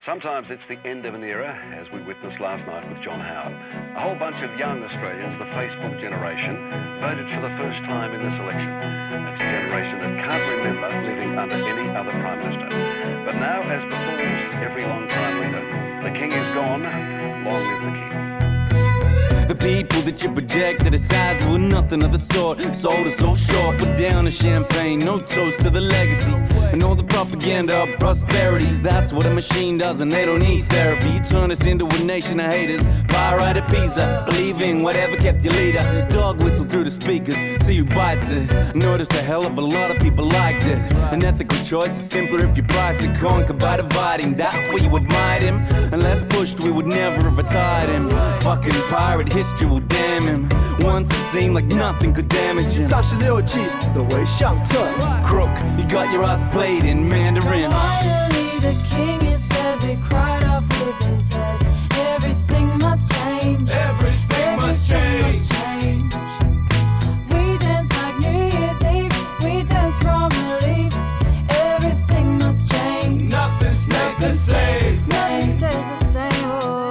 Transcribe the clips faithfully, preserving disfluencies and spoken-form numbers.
Sometimes it's the end of an era, as we witnessed last night with John Howard. A whole bunch of young Australians, the Facebook generation, voted for the first time in this election. That's a generation that can't remember living under any other Prime Minister. But now, as befalls every long-time leader, the king is gone. Long live the king. The people that you project to the size were nothing of the sort. Sold us so short, put down the champagne, no toast to the legacy. And all the propaganda of prosperity, that's what a machine does, and they don't need therapy. You turn us into a nation of haters, fire right at Pisa, believing whatever kept your leader. Dog whistle through the speakers, see who bites it. Notice the hell of a lot of people like this. An ethical choice is simpler if you price it, conquered by dividing. That's where you admired him. Unless pushed, we would never have retired him. Fucking pirate history will damn him. Once it seemed like nothing could damage him. 三十六计的为上策 Crook, you got your ass played in Mandarin. Finally the king is dead, they cried off with his head. Everything must change. Everything must change. must change. We dance like New Year's Eve. We dance from relief. Everything must change. Nothing stays the same. Nothing stays the same. Oh.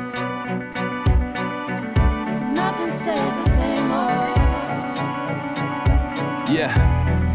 Nothing stays the same. Oh. Yeah.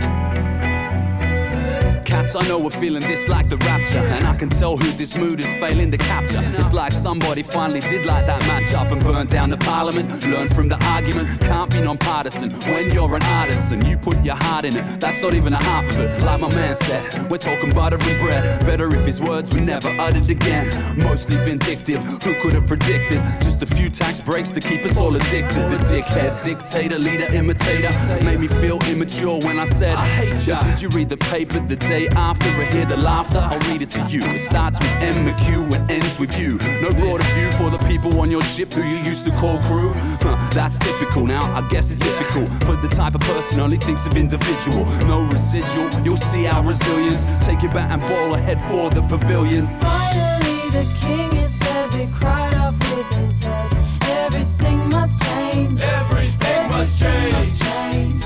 Cats I know are feeling this like the rapture, and I can tell who this mood is failing to capture. It's like somebody finally did light that match up and burn down the parliament. Learn from the argument, can't be non-partisan. When you're an artist and you put your heart in it, that's not even a half of it. Like my man said, we're talking butter and bread. Better if his words were never uttered again. Mostly vindictive, who could have predicted? Just a few tax breaks to keep us all addicted. The dickhead, dictator, leader, imitator made me feel immature when I said I hate ya. Did you read the paper the day after I hear the laughter? I'll read it to you. It starts with M and Q and ends with you. No broader view for the people on your ship who you used to call crew. Huh, that's typical now, I guess it's difficult for the type of person only thinks of individual. No residual, you'll see our resilience. Take your bat and ball ahead for the pavilion. Finally the king is dead, they cried off with his head. Everything must change. Everything must change. Must change.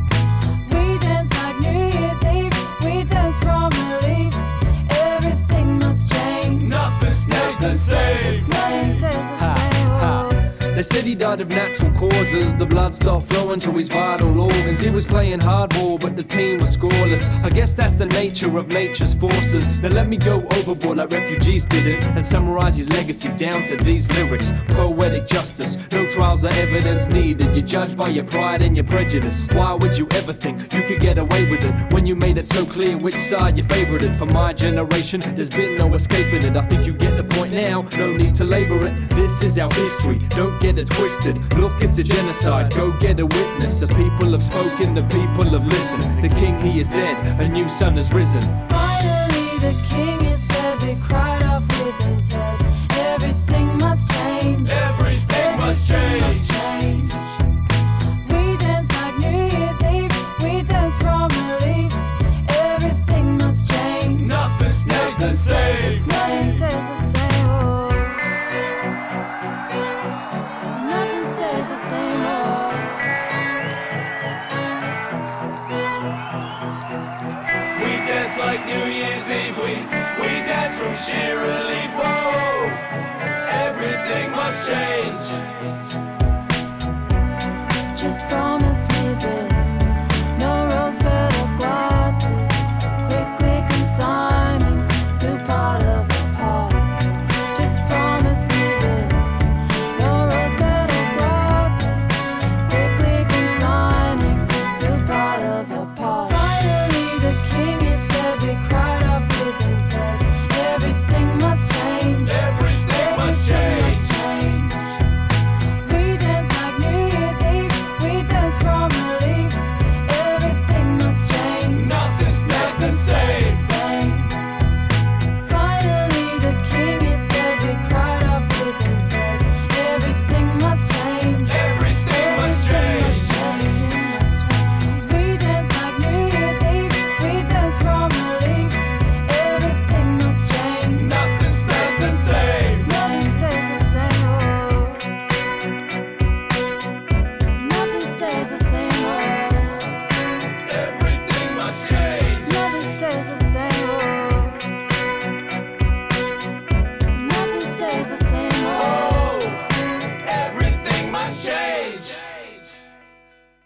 We dance like New Year's Eve. We dance from relief. Everything must change. Nothing stays the same. Nothing stays the same. Oh. They said he died of natural causes. The blood stopped flowing to his vital organs. He was playing hardball, but the team was scoreless. I guess that's the nature of nature's forces. Now let me go overboard like refugees did it, and summarize his legacy down to these lyrics. Poetic justice, no trials or evidence needed. You're judged by your pride and your prejudice. Why would you ever think you could get away with it when you made it so clear which side you favorited? For my generation, there's been no escaping it. I think you get the point now, no need to labor it. This is our history, don't get it twisted. Look, it's a genocide, go get a witness. The people have spoken, the people have listened. The king, he is dead, a new sun has risen. Finally the king is dead, they cried off with his head. Everything must change. Everything must change. Must change. We dance like New Year's Eve. We dance from relief. Everything must change. Nothing stays the same. Nothing stays the same. Oh. Nothing stays the same. Oh. We dance like New Year's Eve. We, we dance from sheer relief. Whoa, everything must change. Just from